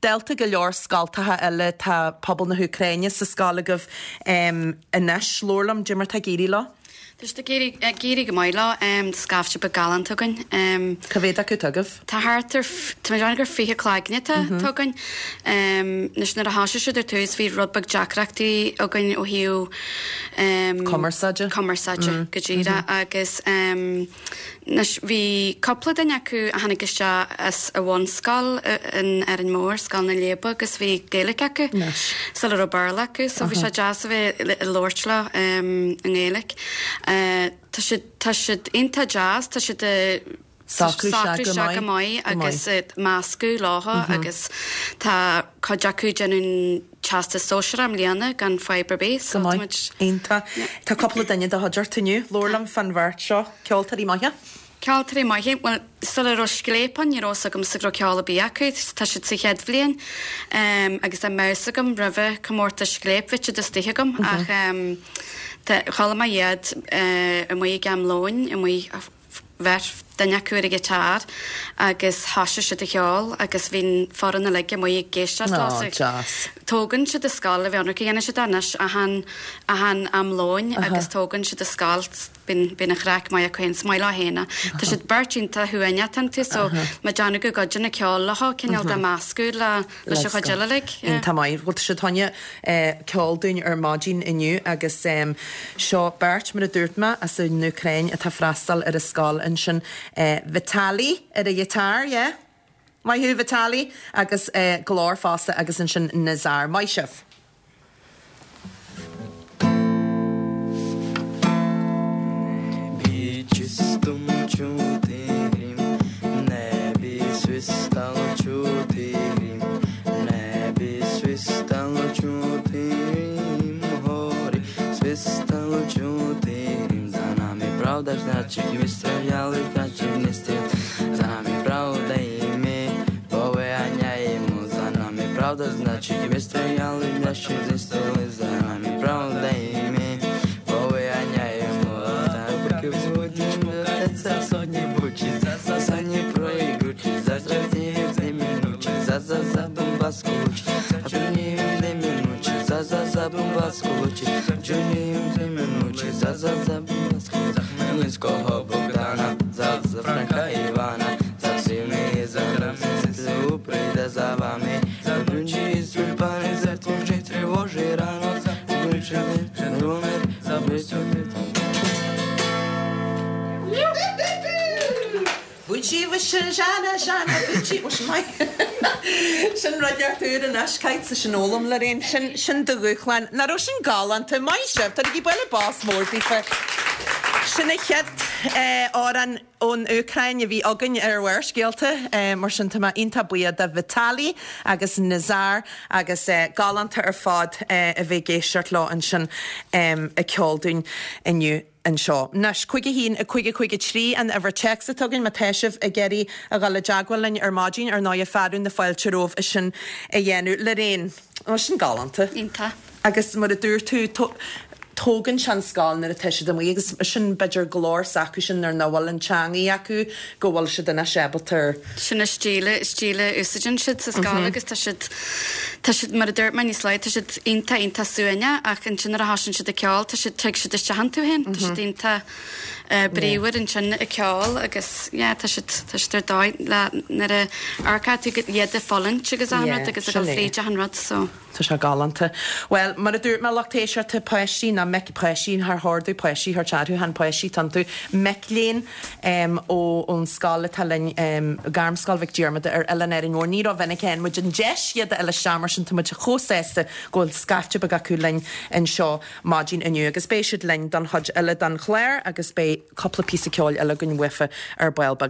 delta go leor scaltatha eile tá pobl na Húcraine sa scala goh inis lórlam Jimmer tá géirí lá? Dus de géirí go maiile scafte be galan tugan. Cavéad acu tugah? Tá hátar gur fiche chláignita tugan. Nus na a háise idir tús hí rudbag Jackreachtaí agan ó hiú Commerceide go ddíra agus nus bhí coppla daine acu a hanig iste as a bhain scal ar an mór scal na léba agus bhí géala acu sal ar barla acu so bhí sé jazz bheith lortla an éalaigh. Tá siad inta jazz, tá siad Sacrú seaga mai agus máscú látha agus tá chuideacu genún teasta sóisiram líana gan Fibre Base. Einta. Tá coppla daine de hadidir tuniu, lórlam fan bhart seo ceoltarí maithe? Ceoltarí maithe, well, sula ro sclépan ní rósagam sa gro ceola bí acu, tá siad sa chead bblion agus a meusagam ribh comórta sclép vite de stíthegam ach chala mai iad a mu gam lóin a mu verf daine cuair a gitár agus hasise si a cheol agus bhín foran na leige mu géiste tógan si a scala bheanna dhéana si danis a han am lóin agus tógan si a scalt bin a chreic mai a chuin smaile héna. Tá si bertínta thuaine tantu so me deanna go godina ceol leth cinál de máscú le se chuile le. Tá maiid bhil si taine ceolúin ar mádín inniu agus seo bert mar a dúirtma as in Ukraine a tá freistal ar a scáil in sin Vitali ar a gitar, yeah? Mai hu Vitali agus glór fásta agus in sin Nazar. Mai sif. Чистым чудым небі свистало чудим, небі свистало чудим, горі свистало чудим. За нами правда, значить ми стріляли, значить не стріляли. За нами правда і ми повиганяємо. За нами правда, значить ми стріляли, значить не стріляли. За нами правда і ми повиганяємо. За сотні бучі, за не проігручі, за часні минучі, за Донбас колучі, а чорні минучі, за Донбас колучі, чорні минучі, за Донбас колучі, за Хмельницького Богдана, за Франка Івана, за всіми, за Рамсису прийде за вами, за ключі з тюльпани, за творчі тривожі рано, за вичини, номер, за вичини. Búidí bh sin seanna búidí was mai. Sin radiartúr an ascaid sa sinolalam le réon sin do gúchlein. Na ro sin galanta mai sibh, tá í buile bás mór bí fe. Sinna chead áran ón Ucraine bhí agan ar bhhair scéalta mar sin tá inta buiad a Vitali agus Nazar agus galanta ar fád a bheith géisiart lá an sin a ceolúin inniu. An seo. Nas chuige hín a chuige trí an ever checks a tugin mateisih a geirí a gal jaagwalin ar mádín ar ná a fadún na fáilteróh a sin a dhéanú le réin. Ó sin galanta. Inta. Agus mar a dúr tú tógan sean scáil na a teise do agus sin beidir glór sacú sin ar nóhil an teangaí acu go bhfuil si duna sebaltar. Sinna stíle úsagin siad sa scáil agus tá siad mar a dúirt mai níos leid tá siad inta suaine ach an sin ar a hasin siad a ceáil tá siad teag siad iste hanú hen tá siad inta bríomhar an sin a ceáil agus tá siad dáid le nar a arcá tú go iad a fallin agus anrad agus a gal fríide anrad so. Tá se galanta. Well, mar a dúirt me lachtéisiir te poisí na meic poisí haar hordú poisí haar charú han poisí tantu mecléin ó ón scála talin garmscáil Vic Diarmid ar Eleanor in ní a bhenna cén muid an deis iad eile seaamar sin tuid chóséiste ggóil scafte bag acu lein in seo mádín inniu agus béisiid lein don hud eile dan chléir agus bé coppla pí ceáil eile gon wifa ar bailbag.